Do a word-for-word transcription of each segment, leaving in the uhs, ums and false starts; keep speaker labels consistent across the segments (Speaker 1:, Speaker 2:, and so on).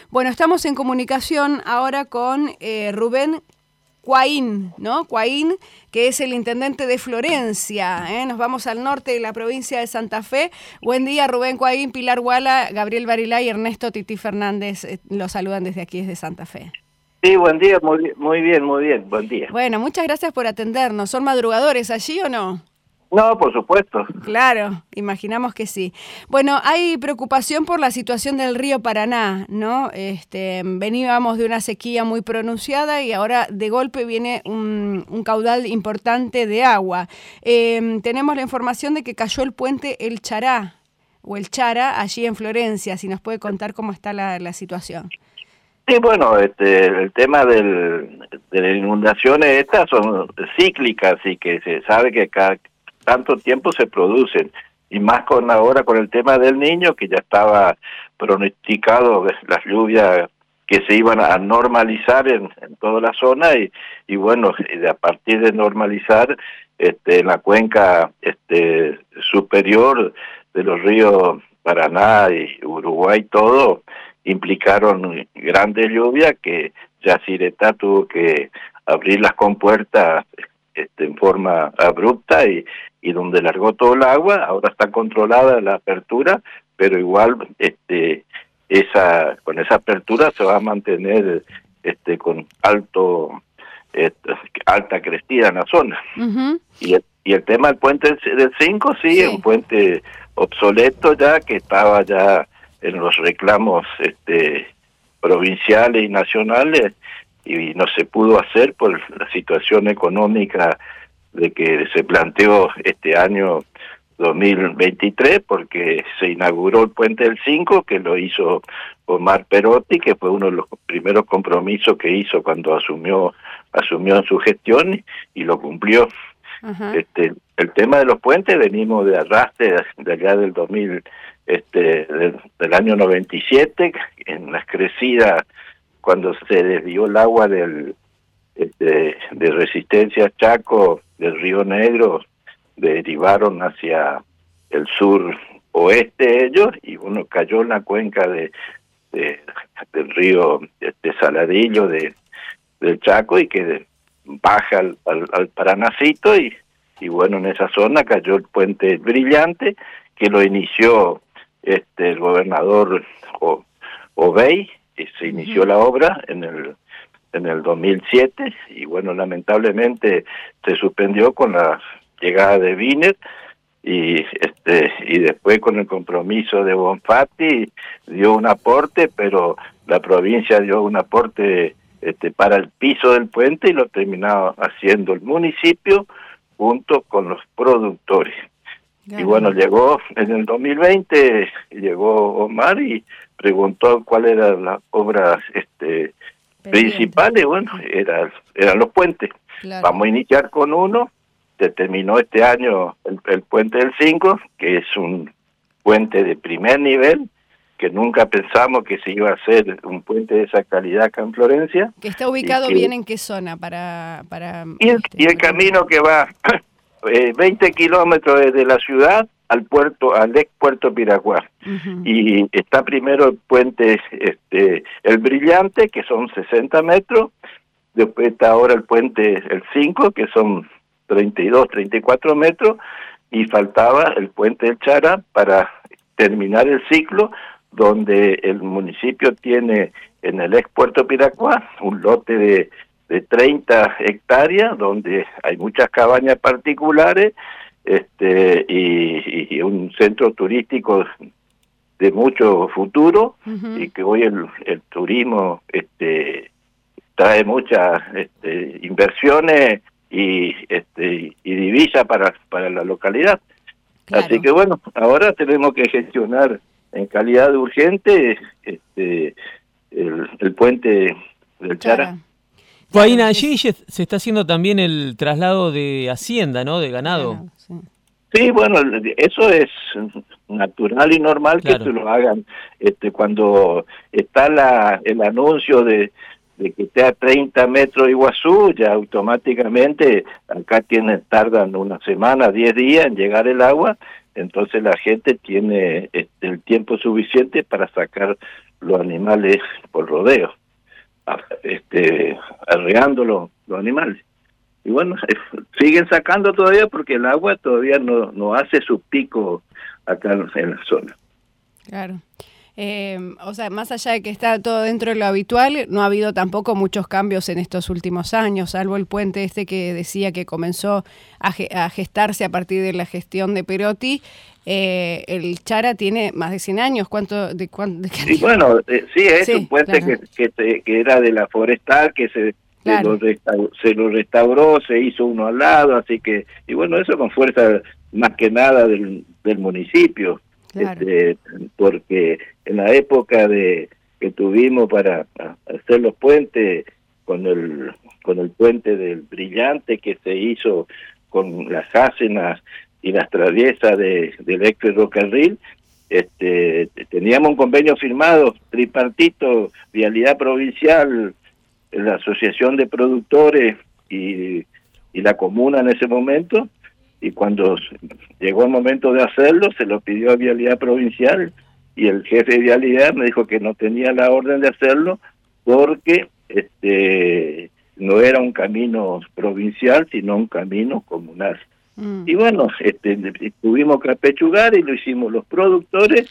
Speaker 1: Bueno, estamos en comunicación ahora con eh, Rubén Cuaín, ¿no? Cuaín, que es el intendente de Florencia, ¿eh? Nos vamos al norte de la provincia de Santa Fe. Buen día, Rubén Cuaín, Pilar Guala, Gabriel Barilá y Ernesto Tití Fernández. Eh, los saludan desde aquí, desde Santa Fe.
Speaker 2: Sí, buen día, muy bien, muy bien, muy bien, buen día.
Speaker 1: Bueno, muchas gracias por atendernos. ¿Son madrugadores allí o no?
Speaker 2: No, por supuesto.
Speaker 1: Claro, imaginamos que sí. Bueno, hay preocupación por la situación del río Paraná, ¿no? Este, veníamos de una sequía muy pronunciada y ahora de golpe viene un, un caudal importante de agua. Eh, tenemos la información de que cayó el puente El Chará, o El Chara, allí en Florencia. Si nos puede contar cómo está la, la situación.
Speaker 2: Sí, bueno, este, el tema del, de las inundaciones estas son cíclicas y que se sabe que cada tanto tiempo se producen, y más con ahora con el tema del Niño, que ya estaba pronosticado las lluvias que se iban a normalizar en, en toda la zona, y, y bueno, a partir de normalizar este, en la cuenca este, superior de los ríos Paraná y Uruguay, todo, implicaron grandes lluvias que Yacyretá tuvo que abrir las compuertas este, en forma abrupta y y donde largó todo el agua. Ahora está controlada la apertura, pero igual este esa con esa apertura se va a mantener este con alto este, alta crecida en la zona. Uh-huh. y, el, y el tema del puente del cinco, sí, sí, es un puente obsoleto ya, que estaba ya en los reclamos este provinciales y nacionales, y no se pudo hacer por la situación económica de que se planteó este año dos mil veintitrés, porque se inauguró el puente del cinco, que lo hizo Omar Perotti, que fue uno de los primeros compromisos que hizo cuando asumió asumió en su gestión, y lo cumplió. Uh-huh. Este, el tema de los puentes, venimos de arrastre de allá del dos mil, este, del, del año noventa y siete, en las crecidas, cuando se desvió el agua del de, de Resistencia Chaco, del Río Negro, derivaron hacia el sur oeste ellos, y uno cayó en la cuenca de, de del río de Saladillo de del Chaco, y que baja al, al, al Paranacito, y, y bueno, en esa zona cayó el puente Brillante, que lo inició este el gobernador o, Obey, y se inició la obra en el en el dos mil siete, y bueno, lamentablemente se suspendió con la llegada de Wiener, y este y después con el compromiso de Bonfatti dio un aporte, pero la provincia dio un aporte este para el piso del puente, y lo terminó haciendo el municipio junto con los productores. Claro. Y bueno, llegó en el dos mil veinte, llegó Omar y preguntó cuál era la obra este principales, bueno, era, eran los puentes. Claro. Vamos a iniciar con uno. Se terminó este año el, el puente del cinco, que es un puente de primer nivel, que nunca pensamos que se iba a hacer un puente de esa calidad acá en Florencia.
Speaker 1: ¿Que está ubicado que, bien en qué zona? para, para
Speaker 2: Y el, este, y el camino que va eh, veinte kilómetros desde la ciudad al puerto, al ex puerto Piraguá. Uh-huh. Y está primero el puente este el Brillante, que son sesenta metros, después está ahora el puente el cinco, que son treinta y dos, treinta y cuatro metros, y faltaba el puente del Chara para terminar el ciclo, donde el municipio tiene en el ex puerto Piraguá un lote de, de treinta hectáreas, donde hay muchas cabañas particulares, este y, y un centro turístico de mucho futuro. Uh-huh. Y que hoy el, el turismo este trae muchas este, inversiones y este y divisa para para la localidad. Claro. Así que bueno, ahora tenemos que gestionar en calidad de urgente este el, el puente del Chara. Chara.
Speaker 3: Cuaín, allí se está haciendo también el traslado de hacienda, ¿no? De ganado. Claro,
Speaker 2: sí. Sí, bueno, eso es natural y normal, claro, que se lo hagan este cuando está la el anuncio de, de que esté a treinta metros de Iguazú, ya automáticamente acá tienen tardan una semana, diez días en llegar el agua, entonces la gente tiene este, el tiempo suficiente para sacar los animales por rodeo, este, arreando los, los animales. Y bueno, siguen sacando todavía porque el agua todavía no, no hace su pico acá en la zona.
Speaker 1: Claro. Eh, o sea, más allá de que está todo dentro de lo habitual, no ha habido tampoco muchos cambios en estos últimos años, salvo el puente este que decía que comenzó a, ge- a gestarse a partir de la gestión de Perotti. Eh, el Chara tiene más de cien años. ¿Cuánto? De, cuán, de
Speaker 2: sí, bueno, eh, sí, es sí, un puente
Speaker 1: claro.
Speaker 2: que, que, que era de la forestal, que se, claro. se, lo restauró, se lo restauró, se hizo uno al lado, así que, y bueno, eso con fuerza más que nada del, del municipio. Claro. Este, porque en la época de que tuvimos para hacer los puentes, con el con el puente del Brillante que se hizo con las Ácenas y las traviesas de, del ex ferrocarril, este, teníamos un convenio firmado, tripartito, Vialidad Provincial, la Asociación de Productores y, y la comuna en ese momento. Y cuando llegó el momento de hacerlo, se lo pidió a Vialidad Provincial y el jefe de Vialidad me dijo que no tenía la orden de hacerlo porque este no era un camino provincial, sino un camino comunal. Mm. Y bueno, este, tuvimos que apechugar y lo hicimos los productores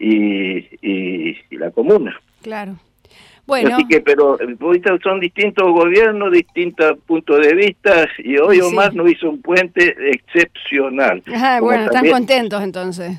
Speaker 2: y, y, y la comuna.
Speaker 1: Claro. Bueno.
Speaker 2: Así que, pero ahorita son distintos gobiernos, distintos puntos de vista, y hoy sí. Omar nos hizo un puente excepcional.
Speaker 1: Ajá, bueno, también... están contentos entonces.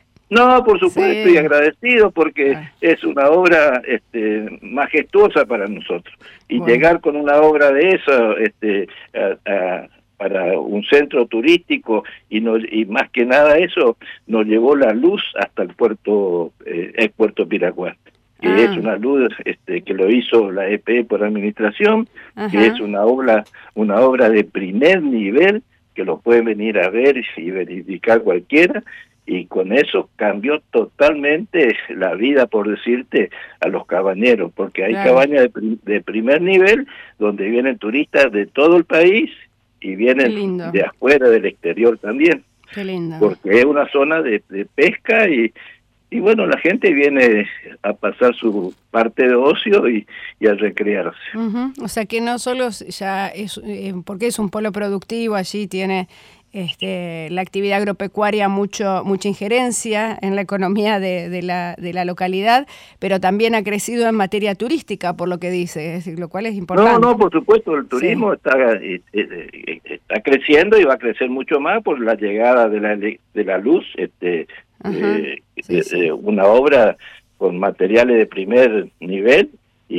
Speaker 2: No, por supuesto, sí. Y agradecido porque ah. es una obra este, majestuosa para nosotros. Y bueno. Llegar con una obra de esa este, a, a, para un centro turístico y, nos, y más que nada eso, nos llevó la luz hasta el puerto, eh, el puerto Piracuá. Que ah. es una luz este, que lo hizo la E P E por administración, ajá. Que es una obra una obra de primer nivel, que lo puede venir a ver y verificar cualquiera, y con eso cambió totalmente la vida, por decirte, a los cabañeros, porque hay claro. cabañas de, de primer nivel, donde vienen turistas de todo el país, y vienen de afuera, del exterior también.
Speaker 1: Qué lindo.
Speaker 2: Porque es una zona de, de pesca y Y bueno, la gente viene a pasar su parte de ocio y, y a recrearse.
Speaker 1: Uh-huh. O sea que no solo ya es, eh, porque es un polo productivo, allí tiene este, la actividad agropecuaria mucho mucha injerencia en la economía de, de, la, de la localidad, pero también ha crecido en materia turística, por lo que dice, es decir, lo cual es importante.
Speaker 2: No, no, por supuesto, el turismo sí. está, eh, eh, está creciendo y va a crecer mucho más por la llegada de la, de la luz, este Eh, sí, sí. Eh, una obra con materiales de primer nivel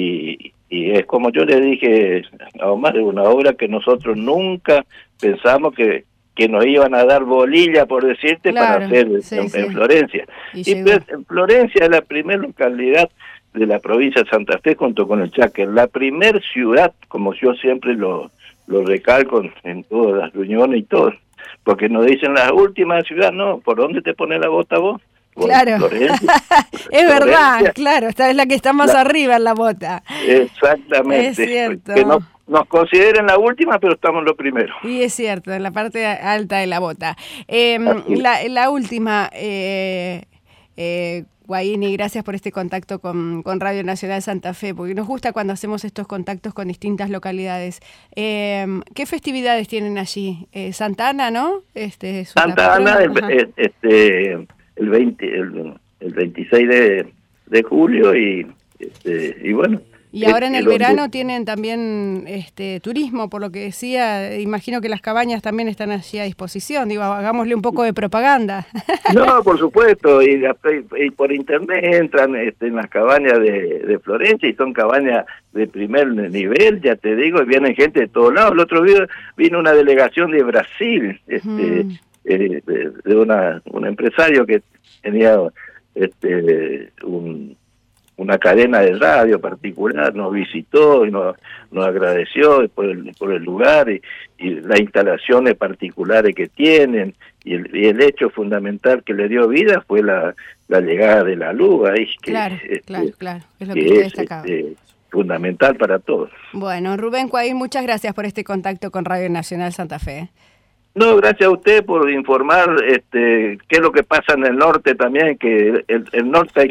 Speaker 2: y, y es como yo le dije a Omar, una obra que nosotros nunca pensamos que, que nos iban a dar bolilla, por decirte, claro, para hacer sí, en, sí. en Florencia. Y, y pues, en Florencia es la primera localidad de la provincia de Santa Fe junto con el Chaque, la primer ciudad, como yo siempre lo, lo recalco en, en todas las reuniones y todo. Porque nos dicen la última ciudad, no, ¿por dónde te pones la bota vos?
Speaker 1: Claro, Florencia, es verdad, Florencia. Claro, esta es la que está más la, arriba en la bota.
Speaker 2: Exactamente.
Speaker 1: Es cierto.
Speaker 2: Que no, nos consideren la última, pero estamos lo primero.
Speaker 1: Y es cierto, en la parte alta de la bota. Eh, la, la última, eh, eh, Guaini, gracias por este contacto con, con Radio Nacional Santa Fe, porque nos gusta cuando hacemos estos contactos con distintas localidades. Eh, ¿Qué festividades tienen allí? Eh, Santa Ana, ¿no? Este,
Speaker 2: Santa Ana, el, este, el, veinte, el, el veintiséis de, de julio y, este, y bueno.
Speaker 1: Y ahora en el verano tienen también este turismo, por lo que decía, imagino que las cabañas también están allí a disposición, digo, hagámosle un poco de propaganda.
Speaker 2: No, por supuesto, y, y por internet entran este, en las cabañas de, de Florencia y son cabañas de primer nivel, ya te digo, y vienen gente de todos lados. El otro día vino una delegación de Brasil, este, mm. eh, de, de una un empresario que tenía este un una cadena de radio particular, nos visitó y nos, nos agradeció por el, por el lugar y, y las instalaciones particulares que tienen, y el, y el hecho fundamental que le dio vida fue la, la llegada de la luz ahí, que,
Speaker 1: claro,
Speaker 2: este,
Speaker 1: claro, claro, es lo que, que usted
Speaker 2: es
Speaker 1: destacaba.
Speaker 2: Este, fundamental para todos.
Speaker 1: Bueno, Rubén Cuaín, muchas gracias por este contacto con Radio Nacional Santa Fe.
Speaker 2: No, gracias a usted por informar este qué es lo que pasa en el norte también, que el, el norte existe.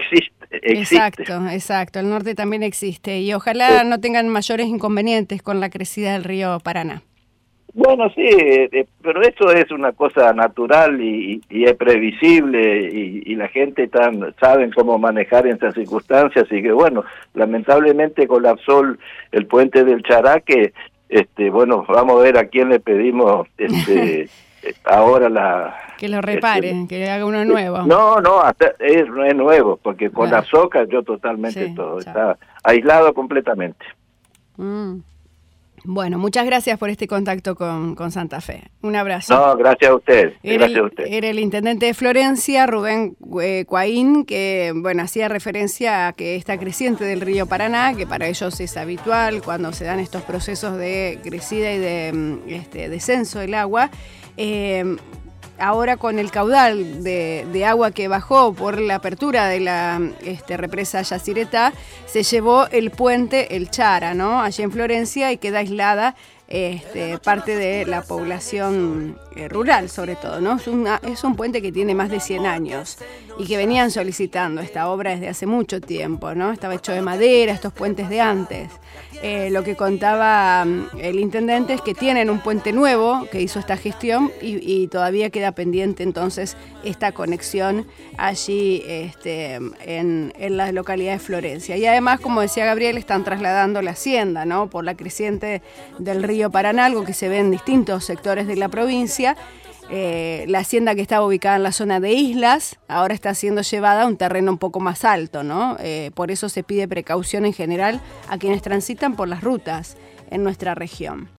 Speaker 2: existe.
Speaker 1: Exacto, exacto. El norte también existe y ojalá no tengan mayores inconvenientes con la crecida del río Paraná.
Speaker 2: Bueno, sí, eh, pero eso es una cosa natural y, y es previsible y, y la gente tan saben cómo manejar en esas circunstancias y que bueno, lamentablemente colapsó el, el puente del Charaque. Este, bueno, vamos a ver a quién le pedimos este ahora la
Speaker 1: que lo repare, este, que haga uno nuevo.
Speaker 2: No, no, hasta es, no es nuevo, porque con claro. la soca yo totalmente sí, todo, chao. Está aislado completamente.
Speaker 1: Mm. Bueno, muchas gracias por este contacto con, con Santa Fe. Un abrazo.
Speaker 2: No, gracias a usted.
Speaker 1: Era,
Speaker 2: gracias
Speaker 1: el,
Speaker 2: a usted.
Speaker 1: Era el intendente de Florencia, Rubén eh, Cuaín, que bueno hacía referencia a que esta creciente del río Paraná, que para ellos es habitual cuando se dan estos procesos de crecida y de este, descenso del agua, eh, ahora con el caudal de, de agua que bajó por la apertura de la este, represa Yacyretá, se llevó el puente El Chara, ¿no? Allí en Florencia, y queda aislada este, parte de la población eh, rural, sobre todo, ¿no? Es, una, es un puente que tiene más de cien años y que venían solicitando esta obra desde hace mucho tiempo, ¿no? Estaba hecho de madera, estos puentes de antes. Eh, lo que contaba el intendente es que tienen un puente nuevo que hizo esta gestión y, y todavía queda pendiente entonces esta conexión allí este, en, en la localidad de Florencia. Y además, como decía Gabriel, están trasladando la hacienda, ¿no? Por la creciente del río Paraná, algo que se ve en distintos sectores de la provincia. Eh, la hacienda que estaba ubicada en la zona de Islas ahora está siendo llevada a un terreno un poco más alto, ¿no? Eh, por eso se pide precaución en general a quienes transitan por las rutas en nuestra región.